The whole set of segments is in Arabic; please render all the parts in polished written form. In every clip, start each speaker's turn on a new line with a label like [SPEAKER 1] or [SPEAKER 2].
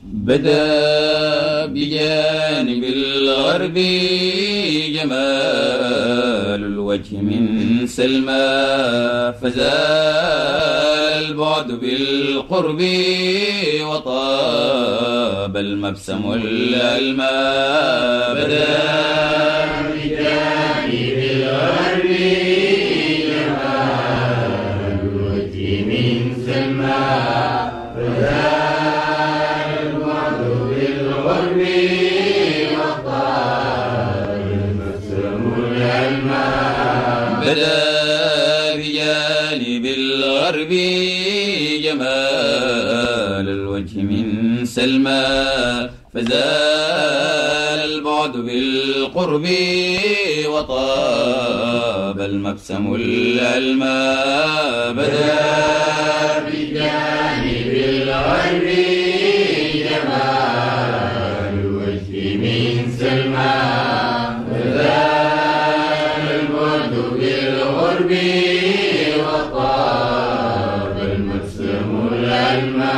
[SPEAKER 1] بدا بجانب الغرب جمال الوجه من سلمى، فزال البعد بالقرب وطاب المبسم الألمى. بدا
[SPEAKER 2] بجانب الغرب جمال الوجه من سلمى، فزال البعد بالقرب وطاب المبسم الألمى.
[SPEAKER 1] بدا بجانب الغرب جمال الوجه من سلمى، فزال البعد بالقرب وطاب المبسم الألمى.
[SPEAKER 2] بدا بجانب الغرب جمال الوجه من سلمى، فزال البعد بالقرب وطاب المبسم الألمى.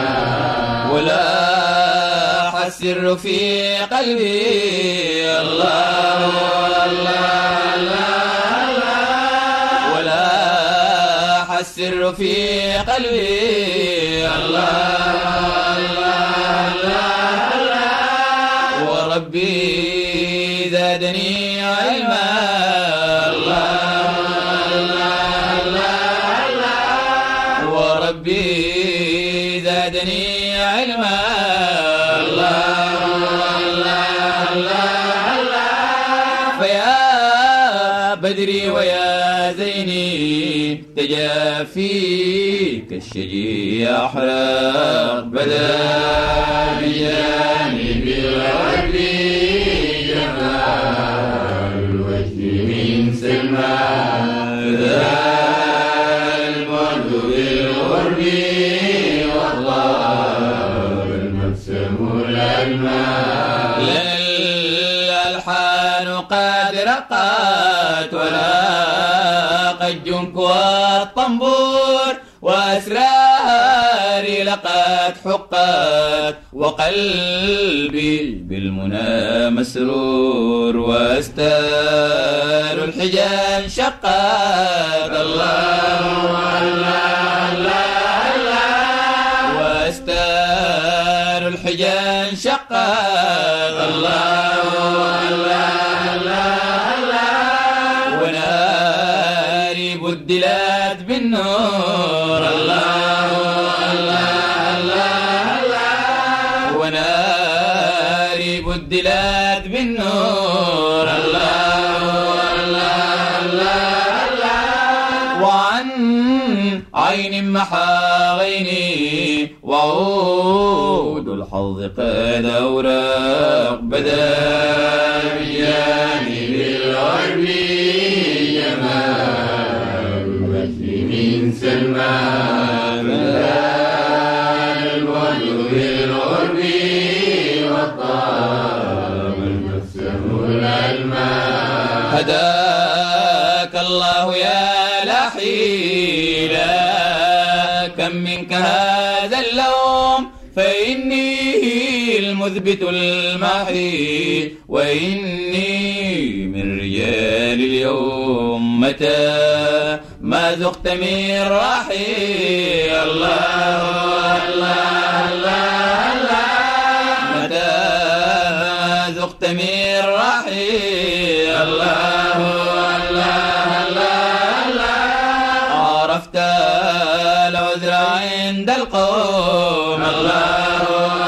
[SPEAKER 1] ولاح السر في قلبي الله الله الله، ولاح السر في قلبي الله الله الله، وربي زادني علما الله الله الله، وربي زادني علما الله الله الله. فيا بدري ويا زيني تجافيك الشجي أحرق.
[SPEAKER 2] بدا بجانب الغرب جمال الوجه من سلمى، فزال البعد بالقرب وطاب المبسم الألمى.
[SPEAKER 1] لنا الألحان قد رقت ولاقت الجنك والطنبور، وأسراري لقد حقت وقلبي بالمنى مسرور، وأستار الحجاب شقت الله الله الله، وأستار الحجاب شقت الله الله الله، وناري بدلت بالنور الله الله الله، وناري بدلت بالنور الله الله الله، وعن عين محى غيني وعود الحظ قد أورق. بدا
[SPEAKER 2] بجانب الغرب جمال الوجه من سلمى، فزال البعد بالقرب وطاب المبسم الألمى.
[SPEAKER 1] هداك الله يا لحيلا، كم منك هذا اللوم، فإني المثبت المحي، وإني من رجال اليوم. متى ما ذقت من رحي الله الله الله الله، متى ما ذقت من رحي الله الله الله، عرفت العذر عند القوم الله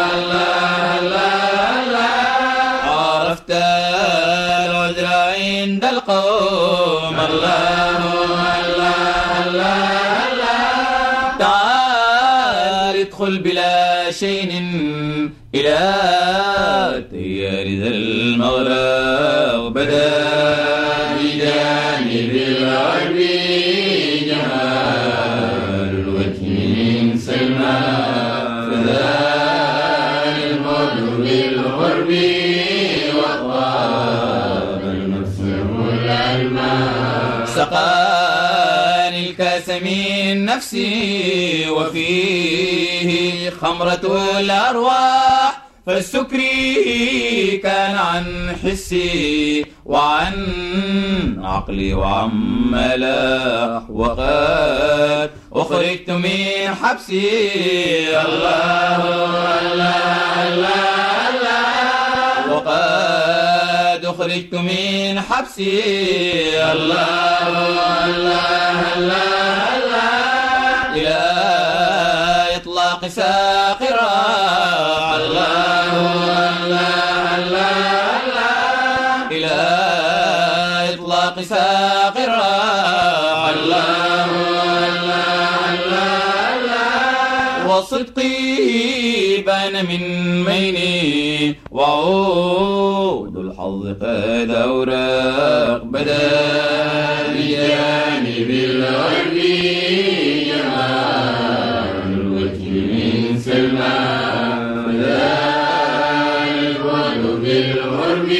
[SPEAKER 1] الله، عرفت العذر عند القوم الله الله، تعال ادخل بلا شيء إلى تيار ذا المغرب. بدا
[SPEAKER 2] بجانب الغرب جمال الوجه من سلمى، فزال البعد بالقرب وطاب المبسم الألمى.
[SPEAKER 1] سقاني الكاس من نفسي وفيه خمرة الأرواح، فالسكري كان عن حسي وعن عقلي وعم لاح، وقد أخرجت من حبسي. الله الله الله الله، وقد أخرجت من حبسي. الله الله الله الله، إلى إطلاق ساقرة. الله الله الله الله، إلى إطلاق ساقرة. الله الله الله الله، وصدقي بان من ميني، وعود الحظ قد أوراق بدا
[SPEAKER 2] بجانب الغرب جمال الوجه من سلمى، فلا البعد بالغرب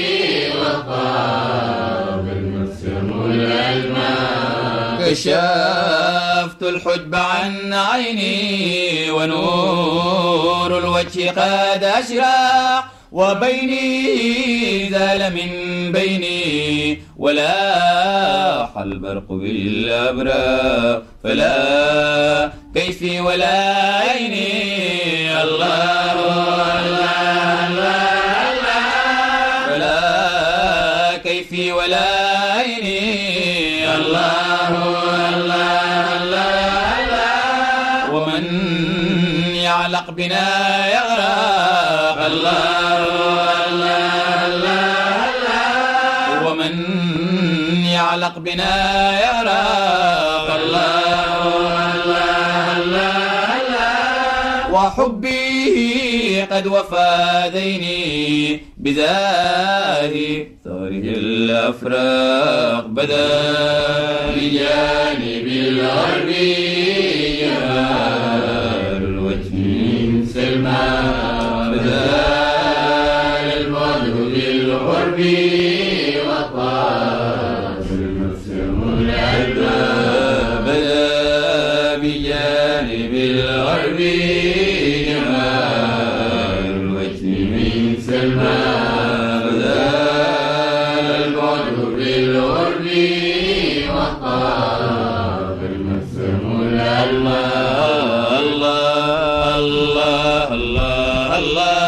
[SPEAKER 2] وطاب المسلم الألماء.
[SPEAKER 1] كشفت الحجب عن عيني، ونور الوجه قد أشرق، وبيني زال من بيني، ولاح البرق بالأبراق، فلا كيفي ولا عيني. الله الله الله الله، فلا كيفي ولا عيني. الله الله الله الله، ومن يعلق بنا يغرق. الله الله الله الله، ومن يعلق بنا يغرق. الله الله الله الله، وحبي قد وفى ديني، بزاهي ثاره الأفراق بدا
[SPEAKER 2] بجانب الغرب جمال الوجه من سلمى، بدا البعد بالغرب وطاب المسلم الألماء.
[SPEAKER 1] بدا بجانب الغرب
[SPEAKER 2] جمال الوجه من سلمى، بدا البعد بالغرب وطاب المسلم الألماء.
[SPEAKER 1] الله الله الله الله الله.